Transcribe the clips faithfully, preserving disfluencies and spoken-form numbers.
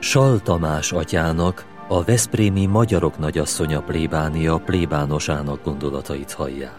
Sall Tamás atyának, a veszprémi magyarok nagyasszonya plébánia plébánosának gondolatait hallják.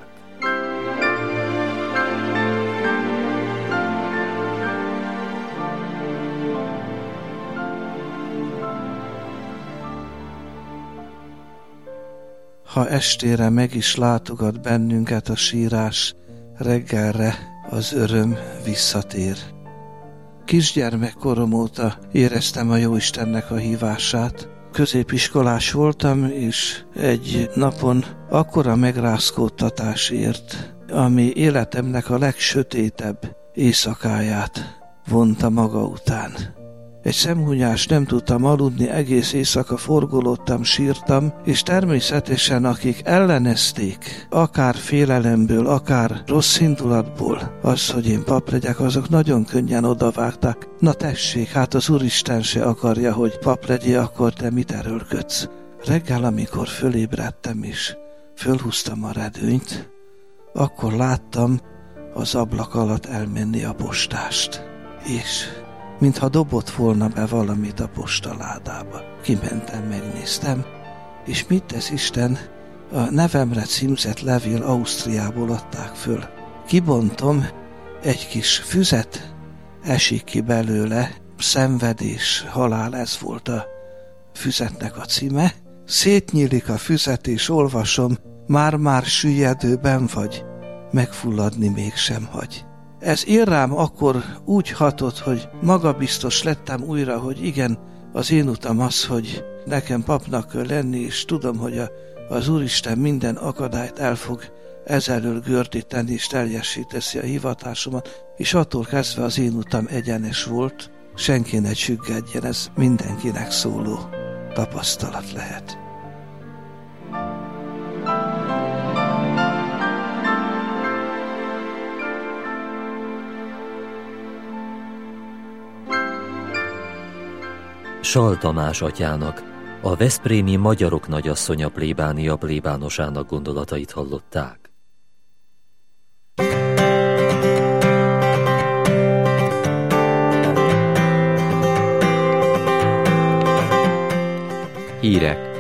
Ha estére meg is látogat bennünket a sírás, reggelre az öröm visszatér. Kisgyermekkorom óta éreztem a Jóistennek a hívását. Középiskolás voltam, és egy napon akkora megrázkódtatás ért, ami életemnek a legsötétebb éjszakáját vonta maga után. Egy szemhúnyás nem tudtam aludni, egész éjszaka forgolódtam, sírtam, és természetesen akik ellenezték, akár félelemből, akár rossz indulatból, az, hogy én pap legyek, azok nagyon könnyen odavágtak. Na tessék, hát az Úristen se akarja, hogy pap legyél, akkor te mit erőlködsz? Reggel, amikor fölébredtem és fölhúztam a redőnyt, akkor láttam az ablak alatt elmenni a postást, és mintha dobott volna be valamit a postaládába. Kimentem, megnéztem, és mit tesz Isten? A nevemre címzett levél Ausztriából adták föl. Kibontom, egy kis füzet esik ki belőle, szenvedés, halál, ez volt a füzetnek a címe. Szétnyílik a füzet, és olvasom, már-már süllyedőben vagy, megfulladni mégsem hagy. Ez én rám akkor úgy hatott, hogy magabiztos lettem újra, hogy igen, az én utam az, hogy nekem papnak kell lenni, és tudom, hogy a, az Úristen minden akadályt el fog ezelől gördíteni, és teljesíteszi a hivatásomat, és attól kezdve az én utam egyenes volt, senki ne csüggedjen, ez mindenkinek szóló tapasztalat lehet. Sall Tamás atyának, a veszprémi magyarok nagyasszonya plébánia plébánosának gondolatait hallották. Hírek.